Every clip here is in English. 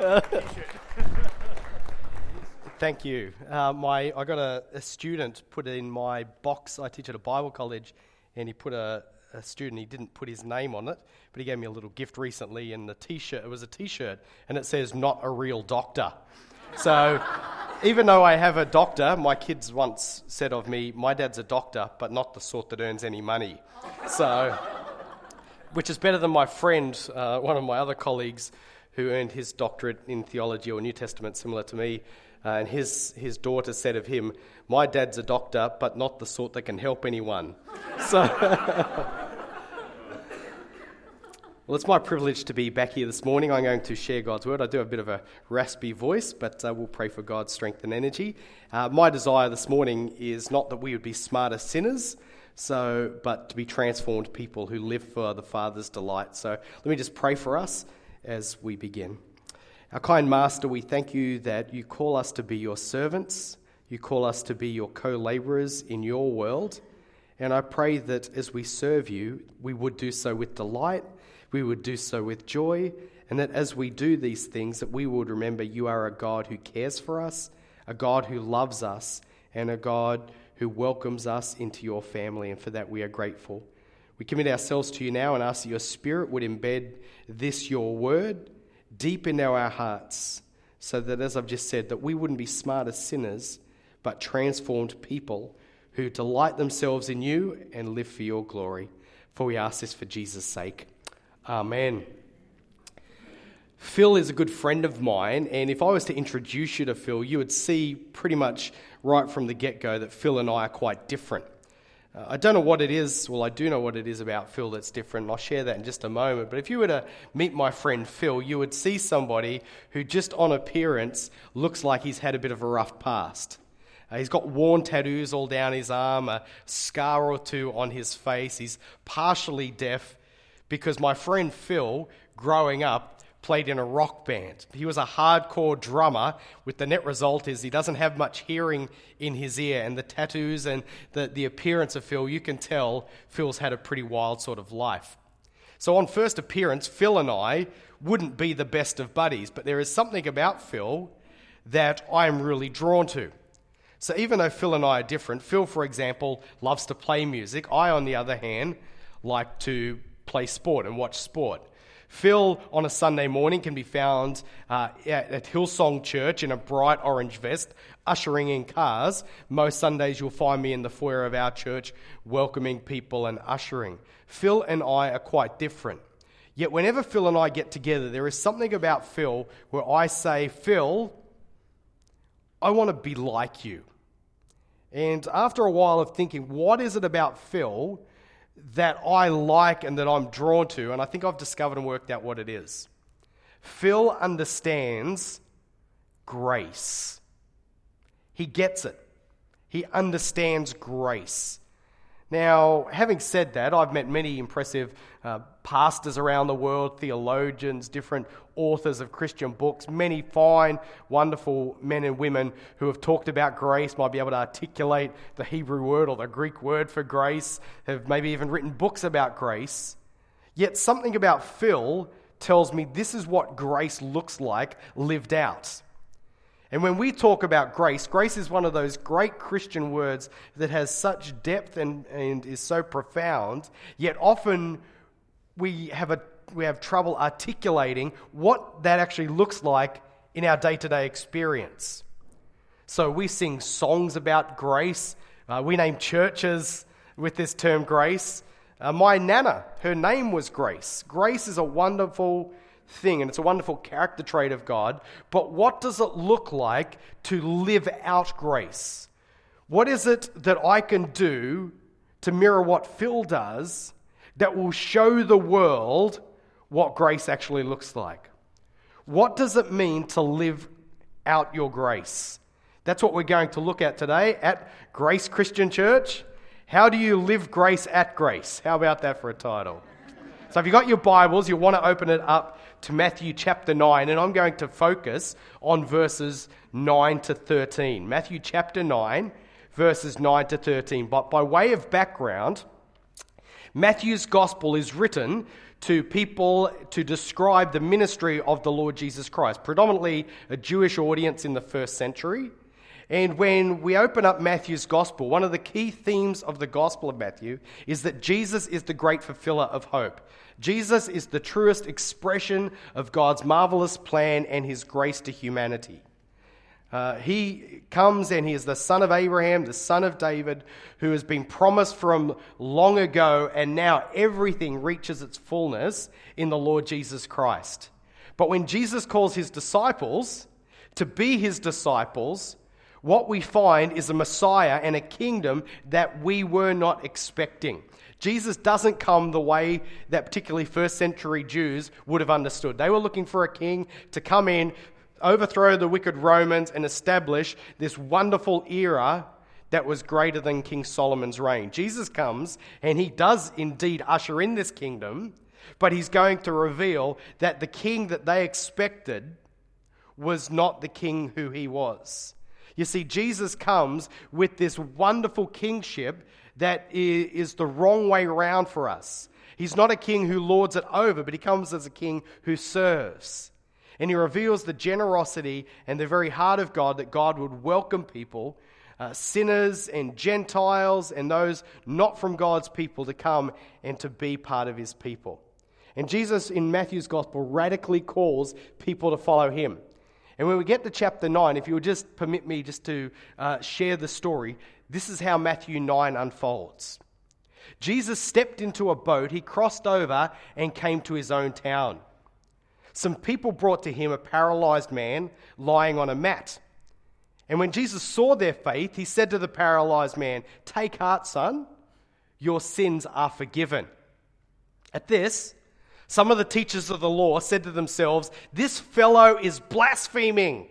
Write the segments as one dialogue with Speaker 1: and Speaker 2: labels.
Speaker 1: Thank you. I got a student put in my box. I teach at a Bible college, and he put a student, he didn't put his name on it, but he gave me a little gift recently in the t-shirt. It was a t-shirt, and it says, "Not a real doctor." So even though I have a doctor, my kids once said of me, "My dad's a doctor, but not the sort that earns any money." So, which is better than my friend, one of my other colleagues, who earned his doctorate in theology or New Testament, similar to me, and his daughter said of him, "My dad's a doctor, but not the sort that can help anyone." So, well, it's my privilege to be back here this morning. I'm going to share God's word. I do have a bit of a raspy voice, but we'll pray for God's strength and energy. My desire this morning is not that we would be smarter sinners, but to be transformed people who live for the Father's delight. So let me just pray for us as we begin. Our kind Master, we thank you that you call us to be your servants. You call us to be your co-laborers in your world. And I pray that as we serve you, we would do so with delight, we would do so with joy, and that as we do these things, that we would remember you are a God who cares for us, a God who loves us, and a God who welcomes us into your family, and for that we are grateful. We commit ourselves to you now and ask that your Spirit would embed this, your word, deep into our hearts, so that, as I've just said, that we wouldn't be smarter sinners, but transformed people who delight themselves in you and live for your glory. For we ask this for Jesus' sake. Amen. Phil is a good friend of mine, and if I was to introduce you to Phil, you would see pretty much right from the get-go that Phil and I are quite different. I don't know what it is. Well, I do know what it is about Phil that's different, and I'll share that in just a moment. But if you were to meet my friend Phil, you would see somebody who just on appearance looks like he's had a bit of a rough past. He's got worn tattoos all down his arm, a scar or two on his face. He's partially deaf because my friend Phil, growing up, played in a rock band. He was a hardcore drummer, with the net result is he doesn't have much hearing in his ear, and the tattoos and the appearance of Phil, you can tell Phil's had a pretty wild sort of life. So on first appearance, Phil and I wouldn't be the best of buddies, but there is something about Phil that I'm really drawn to. So even though Phil and I are different, Phil, for example, loves to play music. I, on the other hand, like to play sport and watch sport. Phil, on a Sunday morning, can be found at Hillsong Church in a bright orange vest, ushering in cars. Most Sundays you'll find me in the foyer of our church, welcoming people and ushering. Phil and I are quite different. Yet whenever Phil and I get together, there is something about Phil where I say, "Phil, I want to be like you." And after a while of thinking, what is it about Phil that I like and that I'm drawn to? And I think I've discovered and worked out what it is. Phil understands grace. He gets it. He understands grace. Now, having said that, I've met many impressive pastors around the world, theologians, different authors of Christian books, many fine, wonderful men and women who have talked about grace, might be able to articulate the Hebrew word or the Greek word for grace, have maybe even written books about grace. Yet something about Phil tells me this is what grace looks like lived out. And when we talk about grace, grace is one of those great Christian words that has such depth and is so profound, yet often we have trouble articulating what that actually looks like in our day-to-day experience. So we sing songs about grace. We name churches with this term grace. My Nana, her name was Grace. Grace is a wonderful thing, and it's a wonderful character trait of God. But what does it look like to live out grace? What is it that I can do to mirror what Phil does that will show the world what grace actually looks like? What does it mean to live out your grace? That's what we're going to look at today at Grace Christian Church. How do you live grace at Grace? How about that for a title? So if you've got your Bibles, you'll want to open it up to Matthew chapter 9, and I'm going to focus on verses 9 to 13. Matthew chapter 9, verses 9 to 13. But by way of background, Matthew's gospel is written to people to describe the ministry of the Lord Jesus Christ, predominantly a Jewish audience in the first century. And when we open up Matthew's gospel, one of the key themes of the gospel of Matthew is that Jesus is the great fulfiller of hope. Jesus is the truest expression of God's marvelous plan and his grace to humanity. He comes and he is the son of Abraham, the son of David, who has been promised from long ago, and now everything reaches its fullness in the Lord Jesus Christ. But when Jesus calls his disciples to be his disciples, what we find is a Messiah and a kingdom that we were not expecting. Jesus doesn't come the way that particularly first century Jews would have understood. They were looking for a king to come in, overthrow the wicked Romans, and establish this wonderful era that was greater than King Solomon's reign. Jesus comes and he does indeed usher in this kingdom, but he's going to reveal that the king that they expected was not the king who he was. You see, Jesus comes with this wonderful kingship that is the wrong way around for us. He's not a king who lords it over, but he comes as a king who serves. And he reveals the generosity and the very heart of God, that God would welcome people, sinners and Gentiles and those not from God's people, to come and to be part of his people. And Jesus in Matthew's gospel radically calls people to follow him. And when we get to chapter 9, if you would just permit me just to share the story, this is how Matthew 9 unfolds. Jesus stepped into a boat, he crossed over and came to his own town. Some people brought to him a paralyzed man lying on a mat. And when Jesus saw their faith, he said to the paralyzed man, "Take heart, son, your sins are forgiven." At this, some of the teachers of the law said to themselves, "This fellow is blaspheming."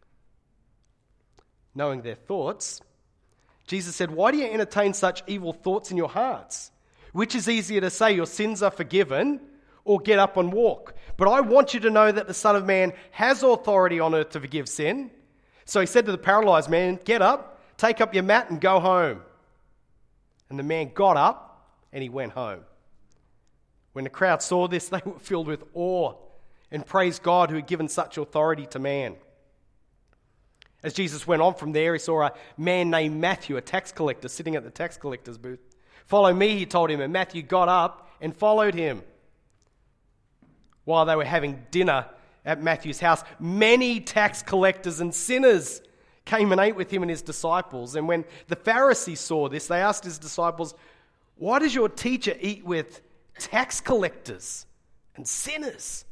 Speaker 1: Knowing their thoughts, Jesus said, "Why do you entertain such evil thoughts in your hearts? Which is easier to say, 'Your sins are forgiven,' or 'Get up and walk'? But I want you to know that the Son of Man has authority on earth to forgive sin." So he said to the paralyzed man, "Get up, take up your mat and go home." And the man got up and he went home. When the crowd saw this, they were filled with awe and praised God who had given such authority to man. As Jesus went on from there, he saw a man named Matthew, a tax collector, sitting at the tax collector's booth. "Follow me," he told him, and Matthew got up and followed him. While they were having dinner at Matthew's house, many tax collectors and sinners came and ate with him and his disciples. And when the Pharisees saw this, they asked his disciples, "Why does your teacher eat with tax collectors and sinners?"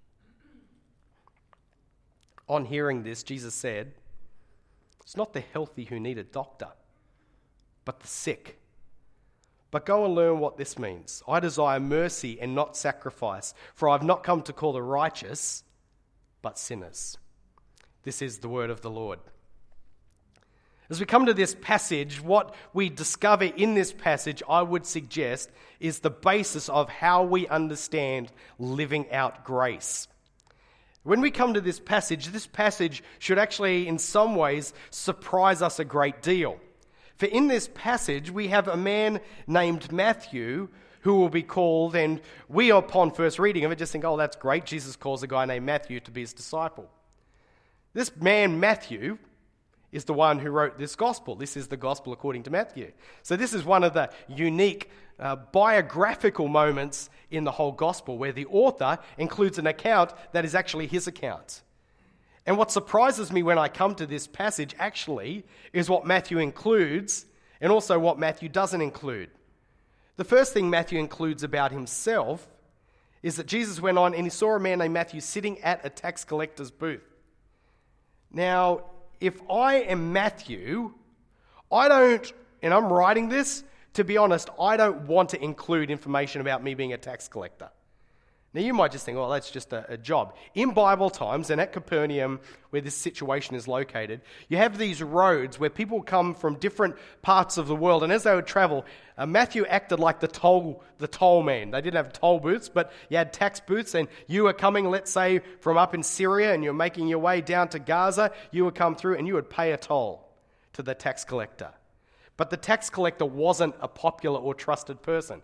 Speaker 1: On hearing this, Jesus said, "It's not the healthy who need a doctor, but the sick. But go and learn what this means. I desire mercy and not sacrifice, for I have not come to call the righteous, but sinners." This is the word of the Lord. As we come to this passage, what we discover in this passage, I would suggest, is the basis of how we understand living out grace. When we come to this passage should actually, in some ways, surprise us a great deal. For in this passage, we have a man named Matthew who will be called, and we, upon first reading of it, just think, "Oh, that's great. Jesus calls a guy named Matthew to be his disciple." This man, Matthew, is the one who wrote this gospel. This is the gospel according to Matthew. So this is one of the unique biographical moments in the whole gospel, where the author includes an account that is actually his account. And what surprises me when I come to this passage actually is what Matthew includes and also what Matthew doesn't include. The first thing Matthew includes about himself is that Jesus went on and he saw a man named Matthew sitting at a tax collector's booth. Now, if I am Matthew, and I'm writing this, to be honest, I don't want to include information about me being a tax collector. Now, you might just think, well, that's just a job. In Bible times, and at Capernaum, where this situation is located, you have these roads where people come from different parts of the world, and as they would travel, Matthew acted like the toll man. They didn't have toll booths, but you had tax booths, and you were coming, let's say, from up in Syria, and you're making your way down to Gaza, you would come through, and you would pay a toll to the tax collector. But the tax collector wasn't a popular or trusted person.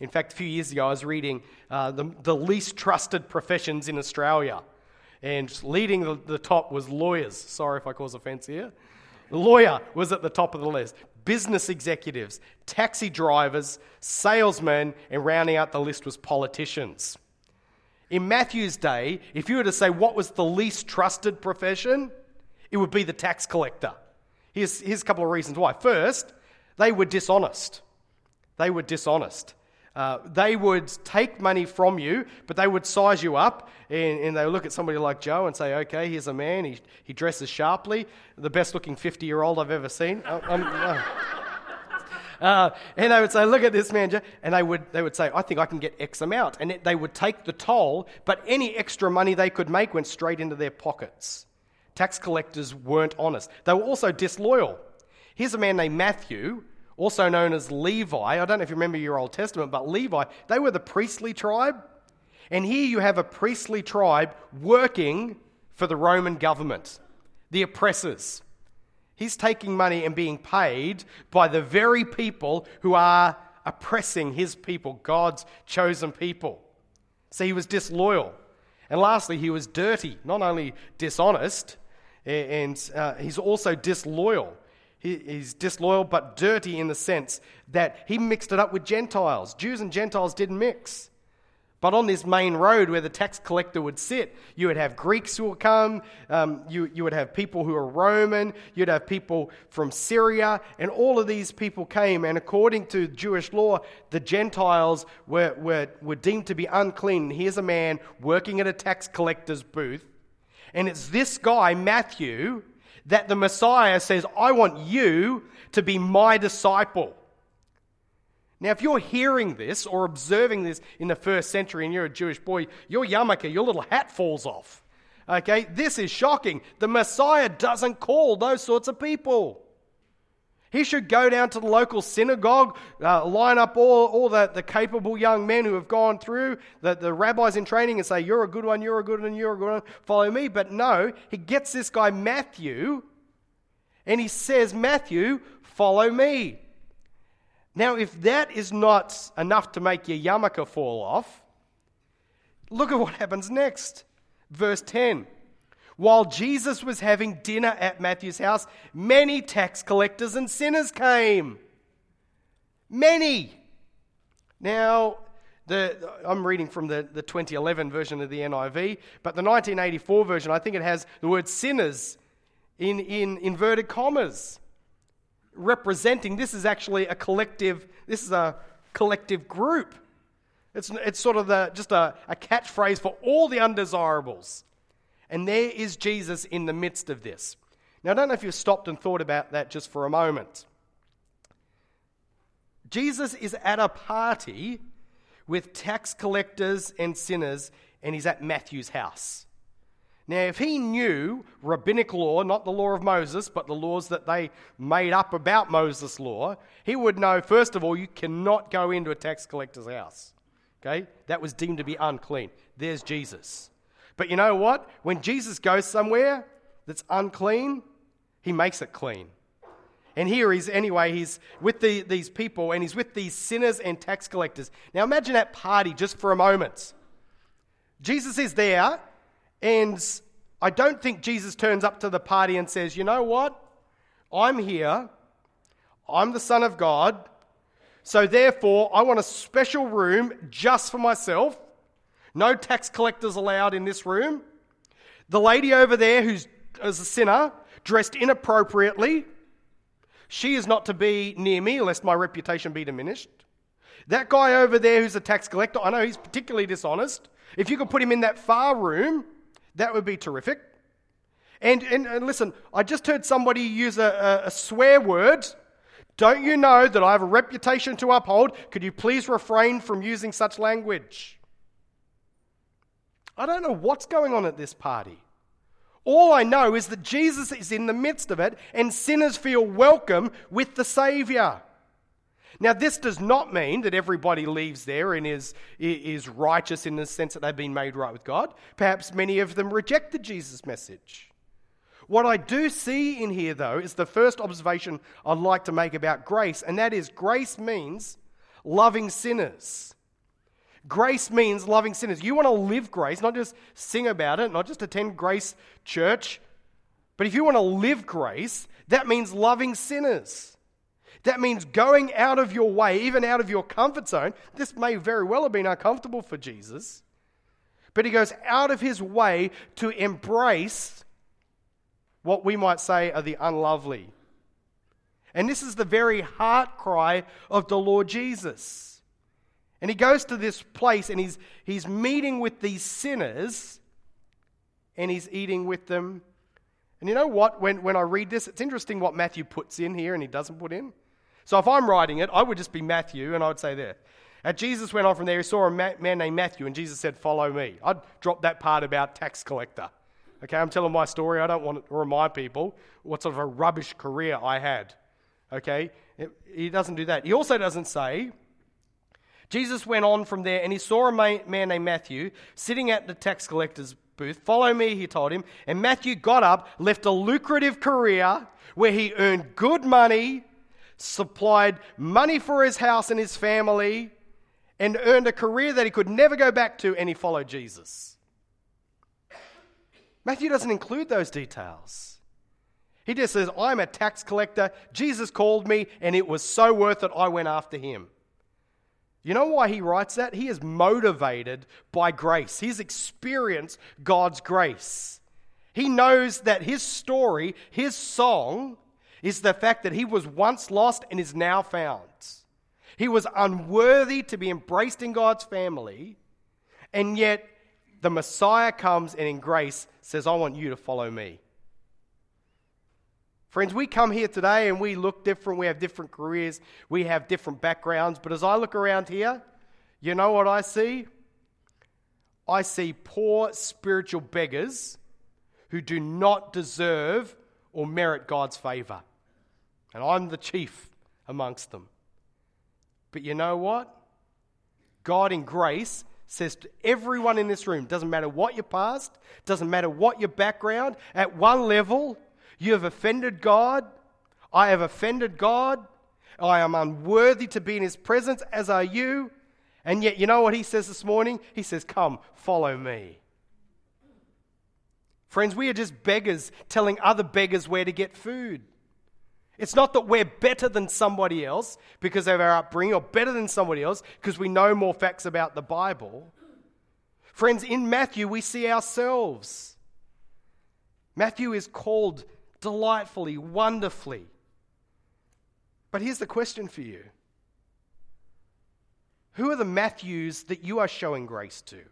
Speaker 1: In fact, a few years ago, I was reading the least trusted professions in Australia. And leading the top was lawyers. Sorry if I cause offence here. The lawyer was at the top of the list. Business executives, taxi drivers, salesmen, and rounding out the list was politicians. In Matthew's day, if you were to say what was the least trusted profession, it would be the tax collector. Here's a couple of reasons why. First, they were dishonest. They would take money from you, but they would size you up, and they would look at somebody like Joe and say, okay, here's a man, he dresses sharply, the best-looking 50-year-old I've ever seen. And they would say, look at this man, Joe, and they would say, I think I can get X amount. And they would take the toll, but any extra money they could make went straight into their pockets. Tax collectors weren't honest. They were also disloyal. Here's a man named Matthew, also known as Levi. I don't know if you remember your Old Testament, but Levi, they were the priestly tribe. And here you have a priestly tribe working for the Roman government, the oppressors. He's taking money and being paid by the very people who are oppressing his people, God's chosen people. So he was disloyal. And lastly, he was dirty, not only dishonest, and he's also disloyal. He's disloyal but dirty in the sense that he mixed it up with Gentiles. Jews and Gentiles didn't mix. But on this main road where the tax collector would sit, you would have Greeks who would come, you would have people who are Roman, you'd have people from Syria, and all of these people came, and according to Jewish law, the Gentiles were deemed to be unclean. Here's a man working at a tax collector's booth, and it's this guy, Matthew, that the Messiah says, I want you to be my disciple. Now, if you're hearing this or observing this in the first century and you're a Jewish boy, your yarmulke, your little hat falls off. Okay, this is shocking. The Messiah doesn't call those sorts of people. He should go down to the local synagogue, line up all the capable young men who have gone through, the rabbis in training, and say, you're a good one, you're a good one, you're a good one, follow me. But no, he gets this guy Matthew, and he says, Matthew, follow me. Now, if that is not enough to make your yarmulke fall off, look at what happens next. Verse 10. While Jesus was having dinner at Matthew's house, many tax collectors and sinners came. Many. Now, I'm reading from the 2011 version of the NIV, but the 1984 version, I think it has the word sinners in inverted commas, representing this is actually a collective group. It's sort of just a catchphrase for all the undesirables. And there is Jesus in the midst of this. Now, I don't know if you've stopped and thought about that just for a moment. Jesus is at a party with tax collectors and sinners, and he's at Matthew's house. Now, if he knew rabbinic law, not the law of Moses, but the laws that they made up about Moses' law, he would know, first of all, you cannot go into a tax collector's house. Okay? That was deemed to be unclean. There's Jesus. But you know what? When Jesus goes somewhere that's unclean, he makes it clean. And here he's with these people, and he's with these sinners and tax collectors. Now imagine that party just for a moment. Jesus is there, and I don't think Jesus turns up to the party and says, you know what? I'm here. I'm the Son of God. So therefore, I want a special room just for myself. No tax collectors allowed in this room. The lady over there who's as a sinner, dressed inappropriately, she is not to be near me lest my reputation be diminished. That guy over there who's a tax collector, I know he's particularly dishonest. If you could put him in that far room, that would be terrific. And listen, I just heard somebody use a swear word. Don't you know that I have a reputation to uphold? Could you please refrain from using such language? I don't know what's going on at this party. All I know is that Jesus is in the midst of it, and sinners feel welcome with the Saviour. Now, this does not mean that everybody leaves there and is righteous in the sense that they've been made right with God. Perhaps many of them rejected Jesus' message. What I do see in here, though, is the first observation I'd like to make about grace, and that is grace means loving sinners. Grace means loving sinners. You want to live grace, not just sing about it, not just attend Grace Church, but if you want to live grace, that means loving sinners. That means going out of your way, even out of your comfort zone. This may very well have been uncomfortable for Jesus, but he goes out of his way to embrace what we might say are the unlovely. And this is the very heart cry of the Lord Jesus. And he goes to this place and he's meeting with these sinners and he's eating with them. And you know what? When I read this, it's interesting what Matthew puts in here and he doesn't put in. So if I'm writing it, I would just be Matthew and I would say there. And Jesus went on from there, he saw a man named Matthew and Jesus said, "Follow me." I'd drop that part about tax collector. Okay, I'm telling my story. I don't want to remind people what sort of a rubbish career I had. Okay, he doesn't do that. He also doesn't say, Jesus went on from there and he saw a man named Matthew sitting at the tax collector's booth. "Follow me," he told him. And Matthew got up, left a lucrative career where he earned good money, supplied money for his house and his family, and earned a career that he could never go back to, and he followed Jesus. Matthew doesn't include those details. He just says, "I'm a tax collector. Jesus called me, and it was so worth it, I went after him." You know why he writes that? He is motivated by grace. He's experienced God's grace. He knows that his story, his song, is the fact that he was once lost and is now found. He was unworthy to be embraced in God's family, and yet the Messiah comes and in grace says, "I want you to follow me." Friends, we come here today and we look different. We have different careers. We have different backgrounds. But as I look around here, you know what I see? I see poor spiritual beggars who do not deserve or merit God's favor. And I'm the chief amongst them. But you know what? God in grace says to everyone in this room, doesn't matter what your past, doesn't matter what your background, at one level, you have offended God. I have offended God. I am unworthy to be in his presence, as are you. And yet, you know what he says this morning? He says, "Come, follow me." Friends, we are just beggars telling other beggars where to get food. It's not that we're better than somebody else because of our upbringing, or better than somebody else because we know more facts about the Bible. Friends, in Matthew, we see ourselves. Matthew is called delightfully, wonderfully. But here's the question for you. Who are the Matthews that you are showing grace to?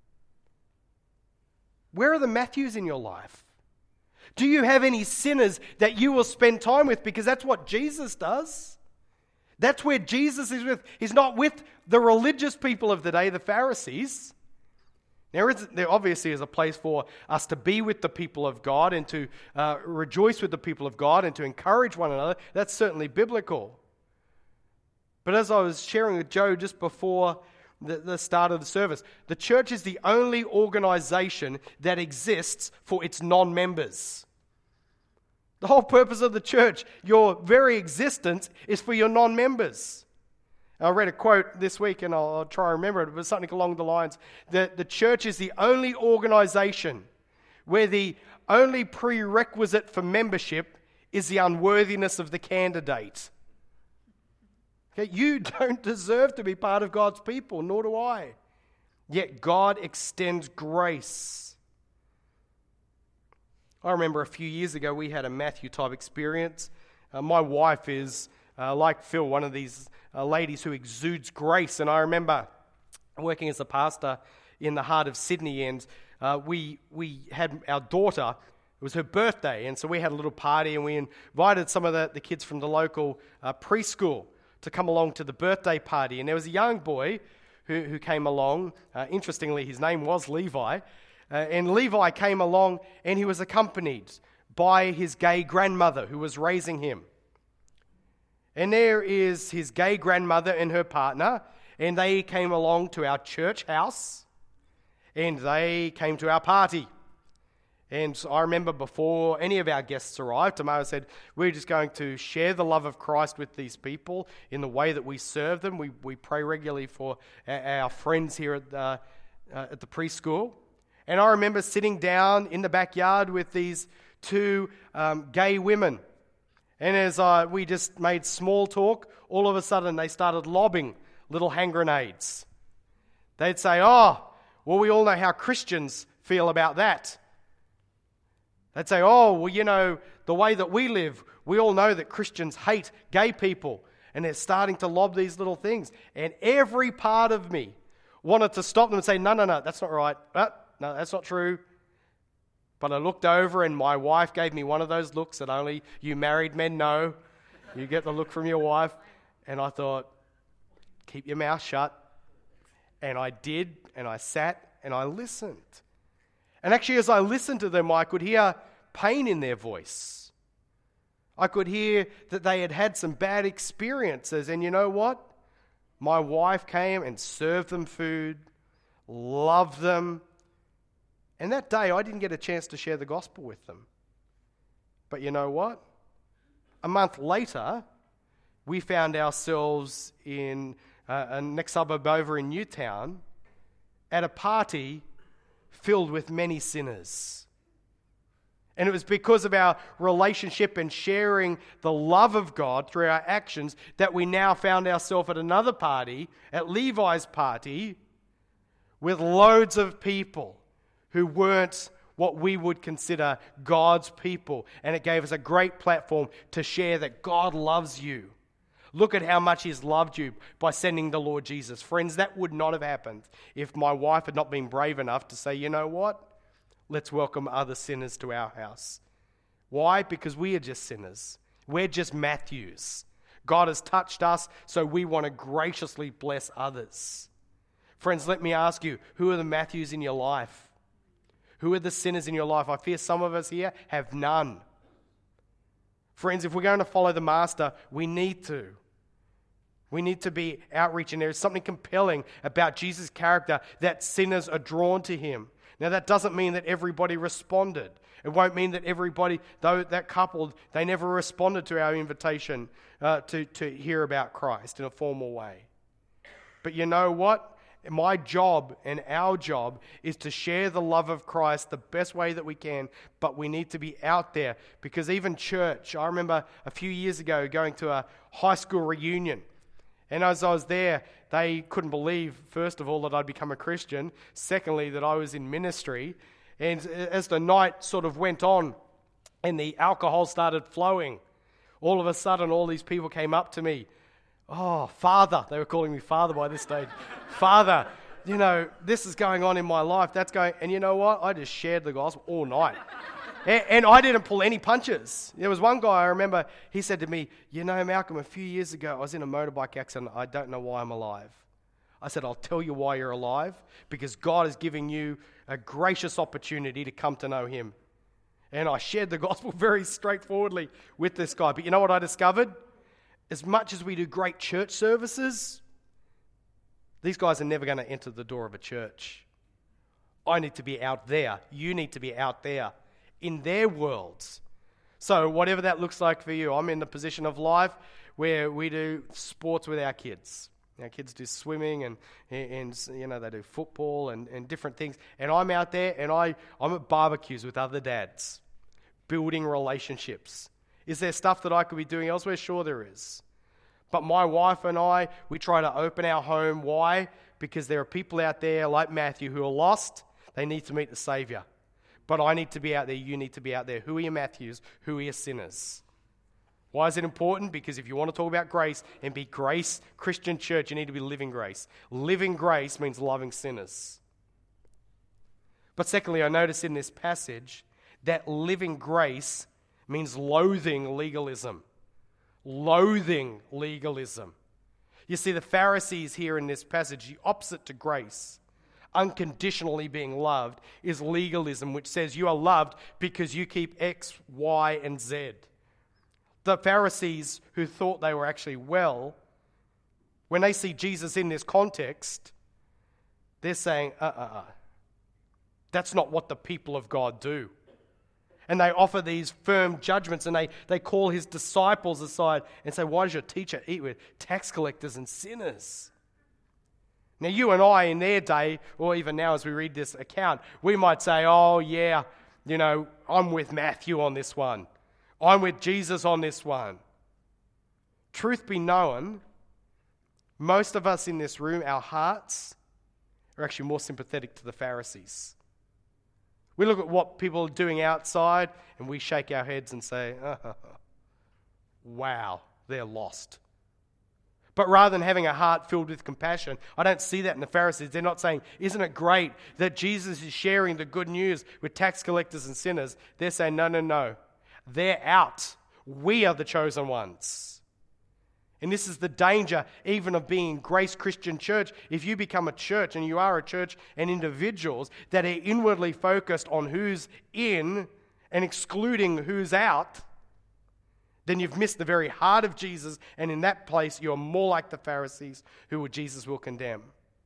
Speaker 1: Where are the Matthews in your life? Do you have any sinners that you will spend time with? Because that's what Jesus does. That's where Jesus is with. He's not with the religious people of the day, the Pharisees. There obviously is a place for us to be with the people of God and to rejoice with the people of God and to encourage one another. That's certainly biblical. But as I was sharing with Joe just before the start of the service, the church is the only organization that exists for its non-members. The whole purpose of the church, your very existence, is for your non-members. I read a quote this week, and I'll try and remember it. It was something along the lines that the church is the only organization where the only prerequisite for membership is the unworthiness of the candidate. Okay, you don't deserve to be part of God's people, nor do I. Yet God extends grace. I remember a few years ago we had a Matthew-type experience. My wife is, like Phil, one of these ladies who exudes grace. And I remember working as a pastor in the heart of Sydney, and we had our daughter, it was her birthday, and so we had a little party, and we invited some of the kids from the local preschool to come along to the birthday party. And there was a young boy who came along. Interestingly, his name was Levi. And Levi came along, and he was accompanied by his gay grandmother who was raising him. And there is his gay grandmother and her partner, and they came along to our church house, and they came to our party. And so I remember before any of our guests arrived, Tamara said, we're just going to share the love of Christ with these people in the way that we serve them. We pray regularly for our friends here at the preschool. And I remember sitting down in the backyard with these two gay women. And as we just made small talk, all of a sudden they started lobbing little hand grenades. They'd say, oh, well, we all know how Christians feel about that. They'd say, oh, well, you know, the way that we live, we all know that Christians hate gay people. And they're starting to lob these little things. And every part of me wanted to stop them and say, no, that's not right. No, that's not true. But I looked over and my wife gave me one of those looks that only you married men know. You get the look from your wife. And I thought, keep your mouth shut. And I did, and I sat and I listened. And actually, as I listened to them, I could hear pain in their voice. I could hear that they had had some bad experiences. And you know what? My wife came and served them food, loved them. And that day, I didn't get a chance to share the gospel with them. But you know what? A month later, we found ourselves in a next suburb over in Newtown at a party filled with many sinners. And it was because of our relationship and sharing the love of God through our actions that we now found ourselves at another party, at Levi's party, with loads of people who weren't what we would consider God's people. And it gave us a great platform to share that God loves you. Look at how much He's loved you by sending the Lord Jesus. Friends, that would not have happened if my wife had not been brave enough to say, you know what? Let's welcome other sinners to our house. Why? Because we are just sinners. We're just Matthews. God has touched us, so we want to graciously bless others. Friends, let me ask you, who are the Matthews in your life? Who are the sinners in your life? I fear some of us here have none. Friends, if we're going to follow the Master, we need to. We need to be outreach, and there is something compelling about Jesus' character that sinners are drawn to Him. Now, that doesn't mean that everybody responded. It won't mean that everybody, though that couple, they never responded to our invitation to hear about Christ in a formal way. But you know what? My job and our job is to share the love of Christ the best way that we can, but we need to be out there, because even church, I remember a few years ago going to a high school reunion, and as I was there, they couldn't believe, first of all, that I'd become a Christian, secondly, that I was in ministry, and as the night sort of went on and the alcohol started flowing, all of a sudden all these people came up to me. Oh, Father. They were calling me Father by this stage. Father, you know, this is going on in my life. That's going... And you know what? I just shared the gospel all night. And I didn't pull any punches. There was one guy, I remember, he said to me, you know, Malcolm, a few years ago, I was in a motorbike accident. I don't know why I'm alive. I said, I'll tell you why you're alive. Because God is giving you a gracious opportunity to come to know Him. And I shared the gospel very straightforwardly with this guy. But you know what I discovered? As much as we do great church services, these guys are never going to enter the door of a church. I need to be out there. You need to be out there in their worlds. So whatever that looks like for you, I'm in the position of life where we do sports with our kids. Our kids do swimming and you know, they do football and different things. And I'm out there and I'm at barbecues with other dads, building relationships. Is there stuff that I could be doing elsewhere? Sure there is. But my wife and I, we try to open our home. Why? Because there are people out there like Matthew who are lost. They need to meet the Savior. But I need to be out there. You need to be out there. Who are your Matthews? Who are your sinners? Why is it important? Because if you want to talk about grace and be Grace Christian Church, you need to be living grace. Living grace means loving sinners. But secondly, I notice in this passage that living grace means loathing legalism. Loathing legalism. You see, the Pharisees here in this passage, the opposite to grace, unconditionally being loved, is legalism, which says you are loved because you keep X, Y, and Z. The Pharisees, who thought they were actually well, when they see Jesus in this context, they're saying, that's not what the people of God do. And they offer these firm judgments, and they call his disciples aside and say, why does your teacher eat with tax collectors and sinners? Now, you and I in their day, or even now as we read this account, we might say, oh yeah, I'm with Matthew on this one. I'm with Jesus on this one. Truth be known, most of us in this room, our hearts are actually more sympathetic to the Pharisees. We look at what people are doing outside and we shake our heads and say, oh, wow, they're lost. But rather than having a heart filled with compassion, I don't see that in the Pharisees. They're not saying, isn't it great that Jesus is sharing the good news with tax collectors and sinners? They're saying, no. They're out. We are the chosen ones. And this is the danger even of being Grace Christian Church. If you become a church, and you are a church and individuals that are inwardly focused on who's in and excluding who's out, then you've missed the very heart of Jesus, and in that place you're more like the Pharisees who Jesus will condemn.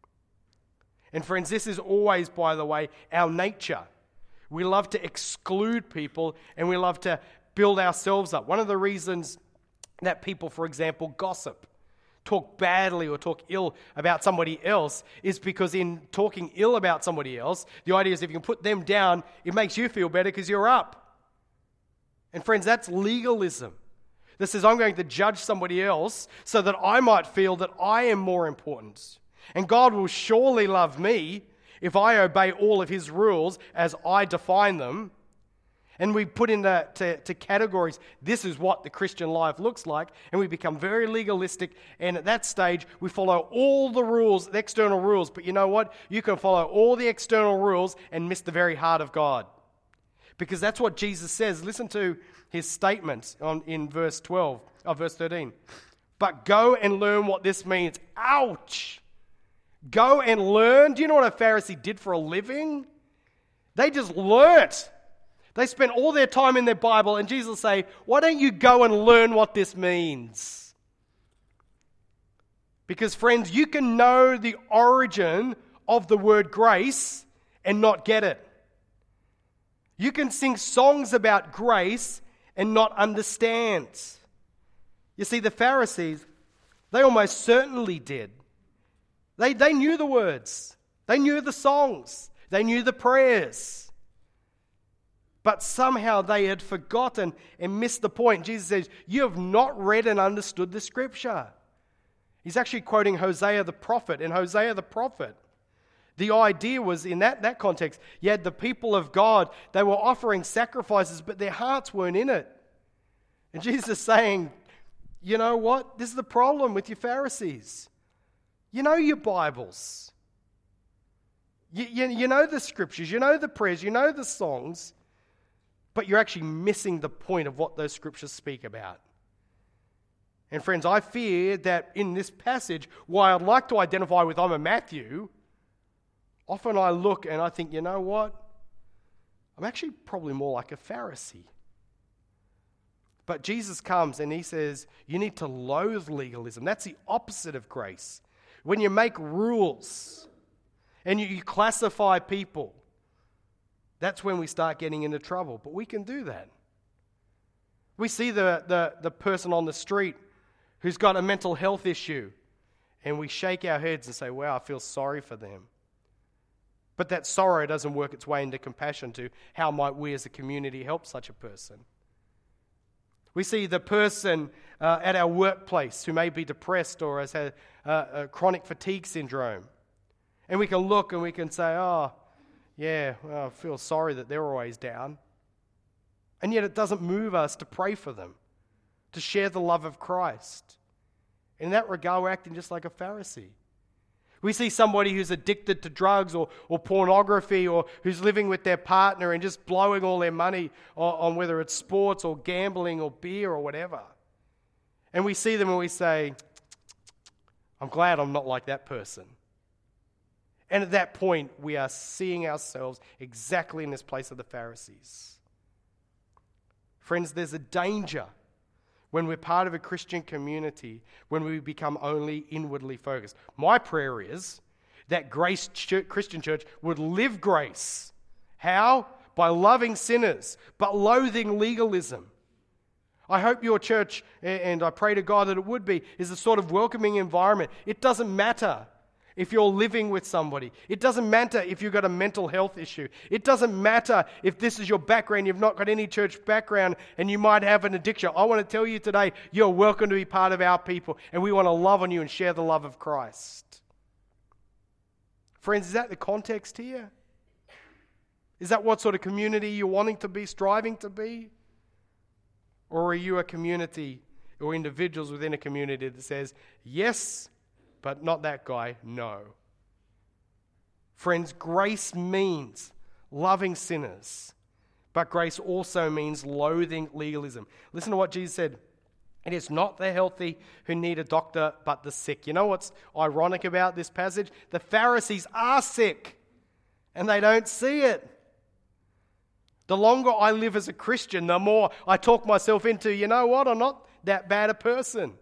Speaker 1: And friends, this is always, by the way, our nature. We love to exclude people and we love to build ourselves up. One of the reasons that people, for example, gossip, talk badly or talk ill about somebody else is because in talking ill about somebody else, the idea is if you can put them down, it makes you feel better because you're up. And friends, that's legalism. That says, I'm going to judge somebody else so that I might feel that I am more important. And God will surely love me if I obey all of his rules as I define them. And we put into categories, this is what the Christian life looks like, and we become very legalistic, and at that stage, we follow all the rules, the external rules. But you know what? You can follow all the external rules and miss the very heart of God. Because that's what Jesus says. Listen to his statement in verse 13. But go and learn what this means. Ouch! Go and learn. Do you know what a Pharisee did for a living? They just learnt. They spent all their time in their Bible, and Jesus will say, why don't you go and learn what this means? Because friends, you can know the origin of the word grace and not get it. You can sing songs about grace and not understand. You see, the Pharisees, they almost certainly did. They knew the words. They knew the songs. They knew the prayers. But somehow they had forgotten and missed the point. Jesus says, you have not read and understood the scripture. He's actually quoting Hosea the prophet. And Hosea the prophet, the idea was in that context, you had the people of God, they were offering sacrifices, but their hearts weren't in it. And Jesus is saying, you know what? This is the problem with you Pharisees. You know your Bibles. You know the scriptures, you know the prayers, you know the songs, but you're actually missing the point of what those scriptures speak about. And friends, I fear that in this passage, while I'd like to identify with I'm a Matthew, often I look and I think, you know what? I'm actually probably more like a Pharisee. But Jesus comes and he says, you need to loathe legalism. That's the opposite of grace. When you make rules and you classify people, that's when we start getting into trouble. But we can do that. We see the person on the street who's got a mental health issue, and we shake our heads and say, wow, I feel sorry for them. But that sorrow doesn't work its way into compassion to how might we as a community help such a person. We see the person at our workplace who may be depressed or has had a chronic fatigue syndrome. And we can look and we can say, oh, yeah, well, I feel sorry that they're always down. And yet it doesn't move us to pray for them, to share the love of Christ. In that regard, we're acting just like a Pharisee. We see somebody who's addicted to drugs or pornography, or who's living with their partner and just blowing all their money on whether it's sports or gambling or beer or whatever. And we see them and we say, I'm glad I'm not like that person. And at that point, we are seeing ourselves exactly in this place of the Pharisees. Friends, there's a danger when we're part of a Christian community, when we become only inwardly focused. My prayer is that Grace Christian Church would live grace. How? by loving sinners, but loathing legalism. I hope your church, and I pray to God that it would be, is a sort of welcoming environment. It doesn't matter if you're living with somebody. It doesn't matter if you've got a mental health issue. It doesn't matter if this is your background, you've not got any church background, and you might have an addiction. I want to tell you today, you're welcome to be part of our people, and we want to love on you and share the love of Christ. Friends, is that the context here? Is that what sort of community you're wanting to be, striving to be? Or are you a community or individuals within a community that says, yes, but not that guy, no? Friends, grace means loving sinners, but grace also means loathing legalism. Listen to what Jesus said. It is not the healthy who need a doctor, but the sick. You know what's ironic about this passage? The Pharisees are sick, and they don't see it. The longer I live as a Christian, the more I talk myself into, you know what, I'm not that bad a person.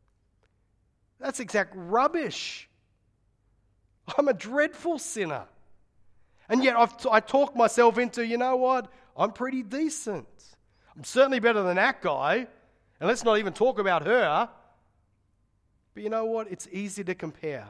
Speaker 1: That's exact rubbish. I'm a dreadful sinner. And yet I talk myself into, you know what, I'm pretty decent. I'm certainly better than that guy. And let's not even talk about her. But you know what, it's easy to compare.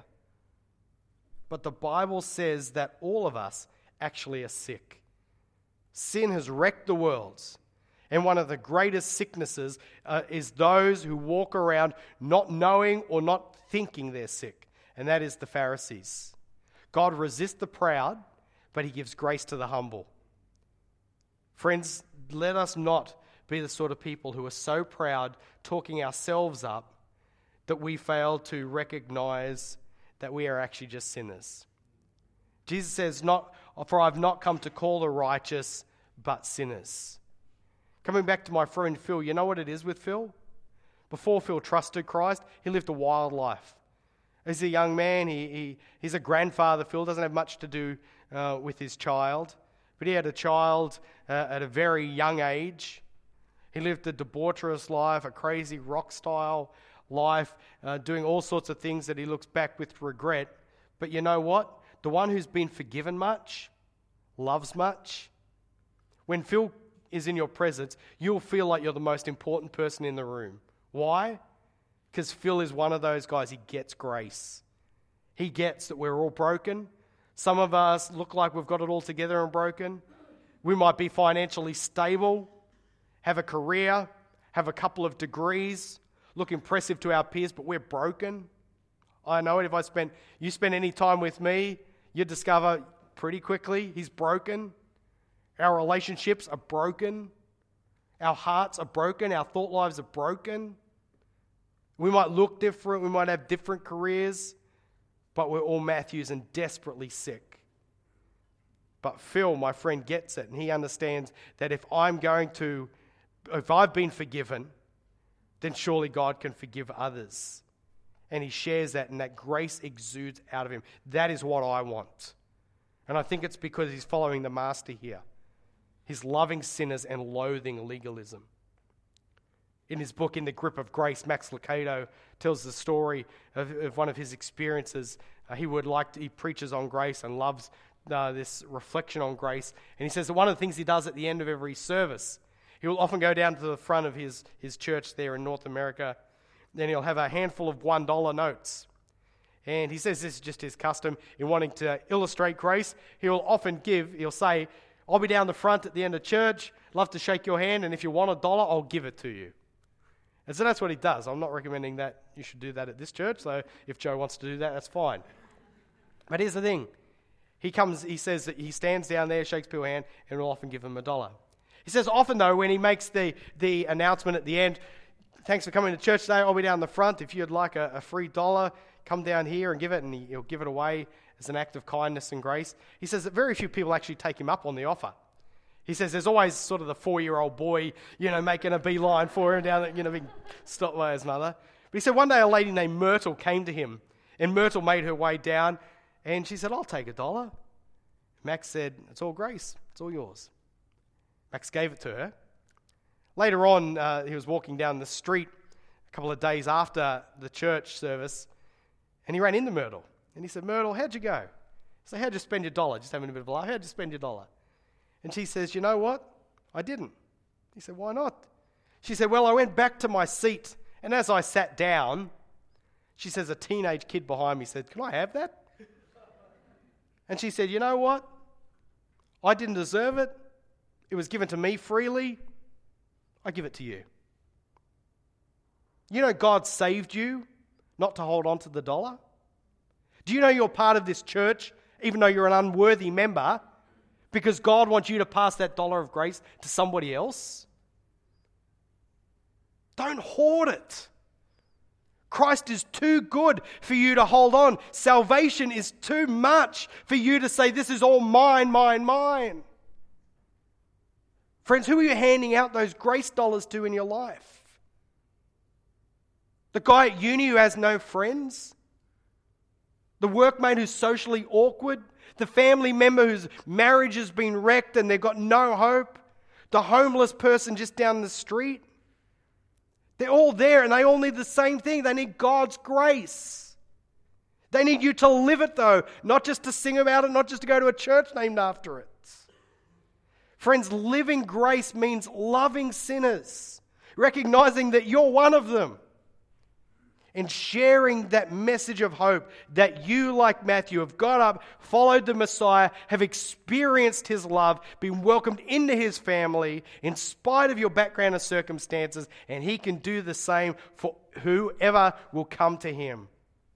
Speaker 1: But the Bible says that all of us actually are sick. Sin has wrecked the world. And one of the greatest sicknesses is those who walk around not knowing or not thinking they're sick. And that is the Pharisees. God resists the proud, but he gives grace to the humble. Friends, let us not be the sort of people who are so proud, talking ourselves up, that we fail to recognize that we are actually just sinners. Jesus says, for I've not come to call the righteous, but sinners. Coming back to my friend Phil, you know what it is with Phil? Before Phil trusted Christ, he lived a wild life. As a young man, he's a grandfather. Phil doesn't have much to do with his child, but he had a child at a very young age. He lived a debaucherous life, a crazy rock-style life, doing all sorts of things that he looks back with regret. But you know what? The one who's been forgiven much loves much. When Phil is in your presence, you'll feel like you're the most important person in the room. Why? Because Phil is one of those guys, he gets grace. He gets that we're all broken. Some of us look like we've got it all together and broken. We might be financially stable, have a career, have a couple of degrees, look impressive to our peers, but we're broken. I know it. If you spend any time with me, you discover pretty quickly he's broken. Our relationships are broken. Our hearts are broken. Our thought lives are broken. We might look different. We might have different careers, but we're all Matthews and desperately sick. But Phil, my friend, gets it, and he understands that if I've been forgiven, then surely God can forgive others. And he shares that, and that grace exudes out of him. That is what I want. And I think it's because he's following the master here. He's loving sinners and loathing legalism. In his book, In the Grip of Grace, Max Lucado tells the story of one of his experiences. He preaches on grace and loves this reflection on grace. And he says that one of the things he does at the end of every service, he will often go down to the front of his church there in North America. Then he'll have a handful of $1 notes. And he says this is just his custom in wanting to illustrate grace. He'll say, I'll be down the front at the end of church, love to shake your hand, and if you want $1, I'll give it to you. And so that's what he does. I'm not recommending that you should do that at this church, so if Joe wants to do that, that's fine. But here's the thing. He says that he stands down there, shakes people's hand, and will often give them $1. He says often, though, when he makes the announcement at the end, thanks for coming to church today, I'll be down the front. If you'd like a free $1, come down here and give it, and he'll give it away as an act of kindness and grace. He says that very few people actually take him up on the offer. He says there's always sort of the 4-year-old boy, making a beeline for him down there, being stopped by his mother. But he said one day a lady named Myrtle came to him, and Myrtle made her way down, and she said, I'll take $1. Max said, it's all grace. It's all yours. Max gave it to her. Later on, he was walking down the street a couple of days after the church service, and he ran into Myrtle. And he said, Myrtle, how'd you go? He said, how'd you spend your $1? Just having a bit of a laugh. How'd you spend your $1? And she says, you know what? I didn't. He said, why not? She said, well, I went back to my seat, and as I sat down, she says, a teenage kid behind me said, can I have that? And she said, you know what? I didn't deserve it. It was given to me freely. I give it to you. You know God saved you not to hold on to the dollar? Do you know you're part of this church, even though you're an unworthy member, because God wants you to pass that dollar of grace to somebody else? Don't hoard it. Christ is too good for you to hold on. Salvation is too much for you to say, this is all mine, mine, mine. Friends, who are you handing out those grace dollars to in your life? The guy at uni who has no friends? The workmate who's socially awkward? The family member whose marriage has been wrecked and they've got no hope? The homeless person just down the street? They're all there and they all need the same thing. They need God's grace. They need you to live it though, not just to sing about it, not just to go to a church named after it. Friends, living grace means loving sinners, recognizing that you're one of them, and sharing that message of hope that you, like Matthew, have got up, followed the Messiah, have experienced his love, been welcomed into his family in spite of your background and circumstances, and he can do the same for whoever will come to him.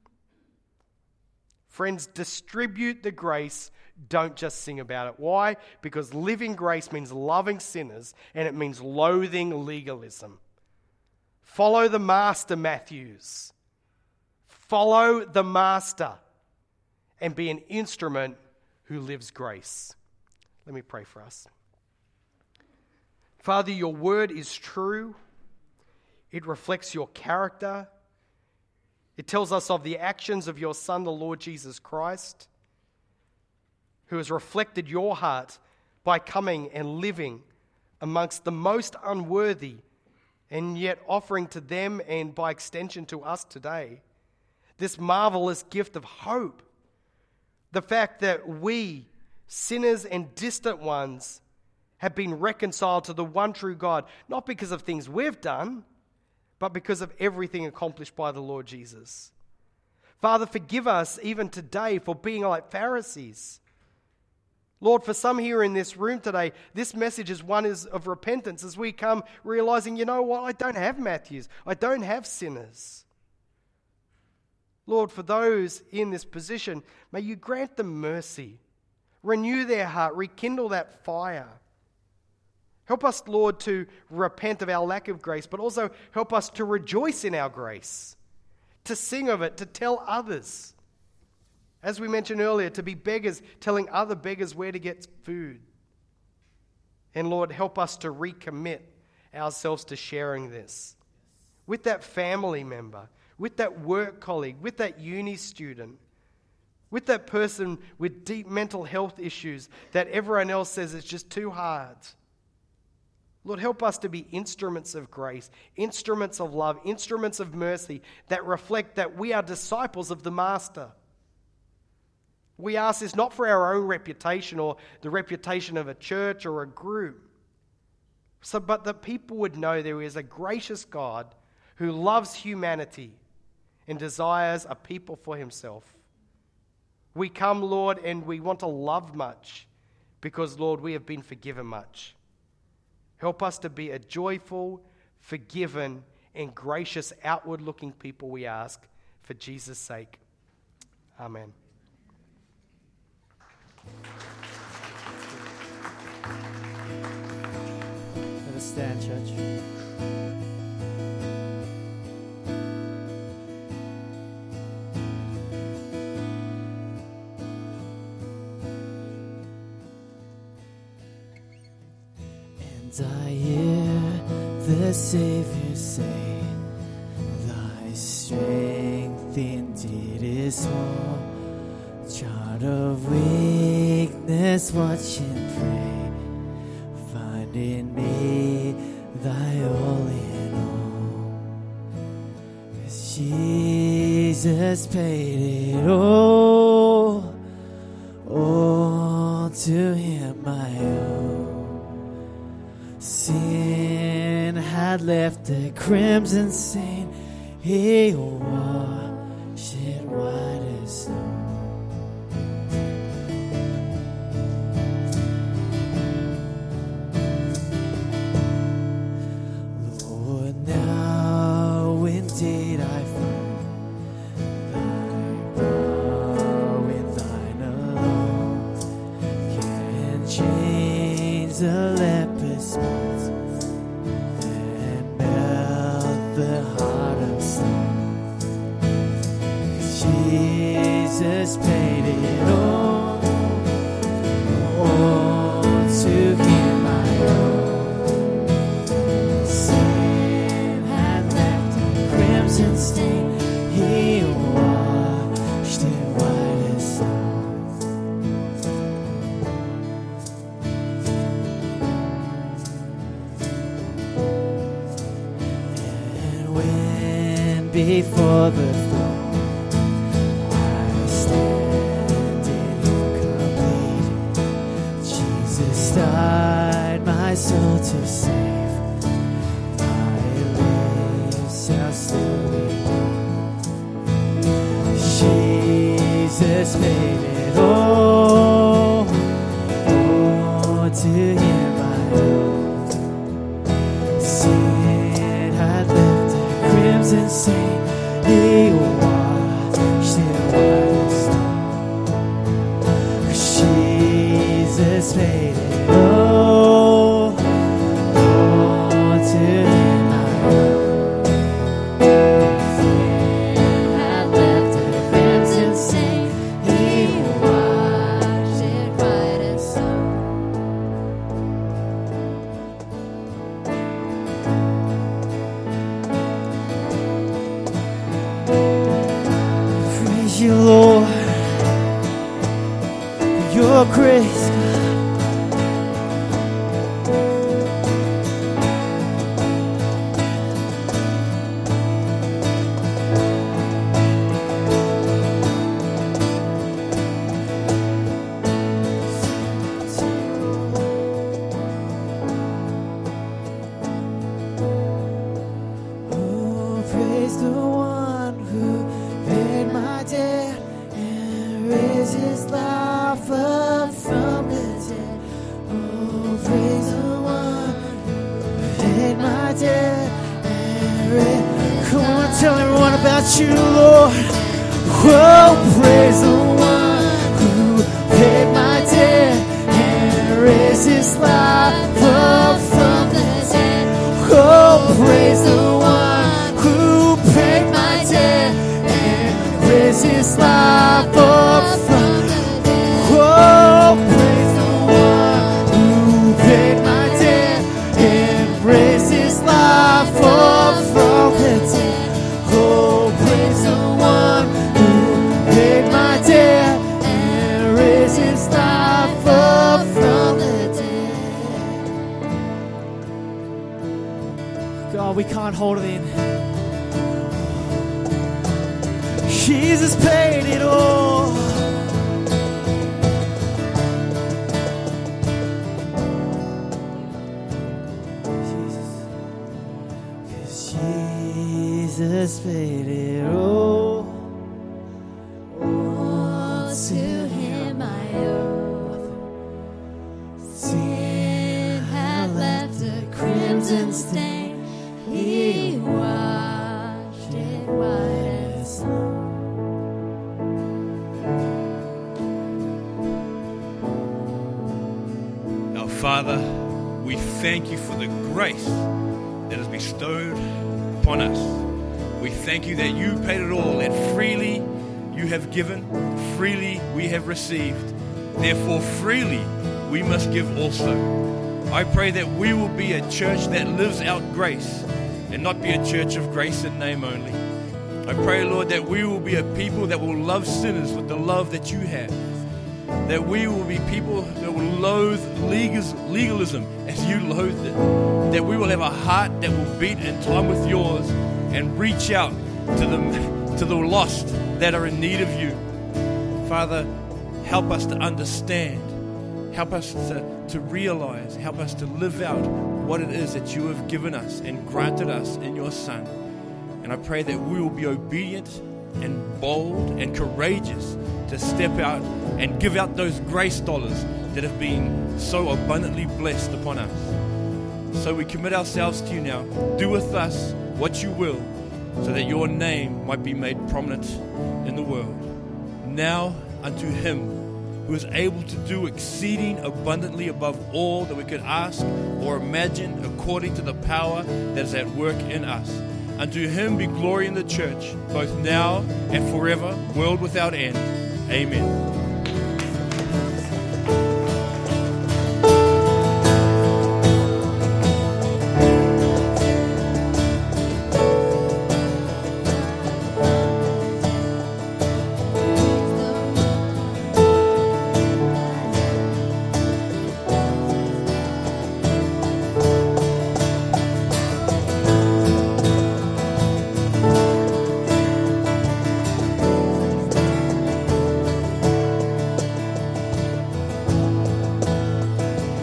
Speaker 1: Friends, distribute the grace. Don't just sing about it. Why? Because living grace means loving sinners, and it means loathing legalism. Follow the Master, Matthews. Follow the Master and be an instrument who lives grace. Let me pray for us. Father, your word is true. It reflects your character. It tells us of the actions of your Son, the Lord Jesus Christ, who has reflected your heart by coming and living amongst the most unworthy, and yet offering to them and by extension to us today this marvelous gift of hope. The fact that we, sinners and distant ones, have been reconciled to the one true God, not because of things we've done, but because of everything accomplished by the Lord Jesus. Father, forgive us even today for being like Pharisees. Lord, for some here in this room today, this message is one of repentance as we come realizing, you know what, I don't have Matthews. I don't have sinners. Lord, for those in this position, may you grant them mercy. Renew their heart. Rekindle that fire. Help us, Lord, to repent of our lack of grace, but also help us to rejoice in our grace, to sing of it, to tell others. As we mentioned earlier, to be beggars, telling other beggars where to get food. And Lord, help us to recommit ourselves to sharing this with that family member, with that work colleague, with that uni student, with that person with deep mental health issues that everyone else says is just too hard. Lord, help us to be instruments of grace, instruments of love, instruments of mercy that reflect that we are disciples of the Master. We ask this not for our own reputation or the reputation of a church or a group, but that people would know there is a gracious God who loves humanity and desires a people for himself. We come, Lord, and we want to love much because, Lord, we have been forgiven much. Help us to be a joyful, forgiven, and gracious outward-looking people, we ask, for Jesus' sake. Amen.
Speaker 2: Let us stand, church. And I hear the Savior say, thy strength indeed is small. Child of weakness, watch and pray. Find in me thy all in all. 'Cause Jesus paid it all to him I owe. had left a crimson stain, he washed it white as snow. Lord, now indeed I find thy power in thine alone can change the leper's spots and melt the heart of stone. 'Cause Jesus paid it all to him I owe. Sin had left a crimson stain, he washed it white as snow. And when before the throne I stand incomplete, Jesus died my soul to save. My lips shall still be Jesus paid it all to him I owe. Sin had left a crimson stain, he washed it white as snow. 'Cause Jesus paid it all to him I owe. Sin had left a crimson stain, he washed it white as snow. Praise you, Lord, for your grace, God. Oh, praise the one who paid my debt and raised his life up from the dead. Oh, praise the one who paid my debt and raised. Come on, tell everyone about you, Lord. Oh, praise the one who paid my debt and raised his life up from the dead. Oh, praise the one who paid my debt and raised his life up from the dead. Oh, praise the one who paid my debt and raised his life up from the dead. Oh, praise the one who paid my debt and raised his life up from the dead. God, we can't hold it in. Jesus paid it all. Jesus, 'cause Jesus paid it all. All to him I owe. Sin had left a crimson stain, he washed it white as snow.
Speaker 3: Our Father, we thank you for the grace that is bestowed upon us. We thank you that you paid it all, that freely you have given, freely we have received. Therefore, freely we must give also. I pray that we will be a church that lives out grace and not be a church of grace in name only. I pray, Lord, that we will be a people that will love sinners with the love that you have. That we will be people that will loathe legalism as you loathed it. That we will have a heart that will beat in time with yours and reach out to the lost that are in need of you. Father, help us to understand. Help us to realize. Help us to live out what it is that you have given us and granted us in your Son. And I pray that we will be obedient and bold and courageous to step out and give out those grace dollars that have been so abundantly blessed upon us. So we commit ourselves to you now. Do with us what you will, so that your name might be made prominent in the world. Now unto him who is able to do exceeding abundantly above all that we could ask or imagine, according to the power that is at work in us. Unto him be glory in the church, both now and forever, world without end. Amen.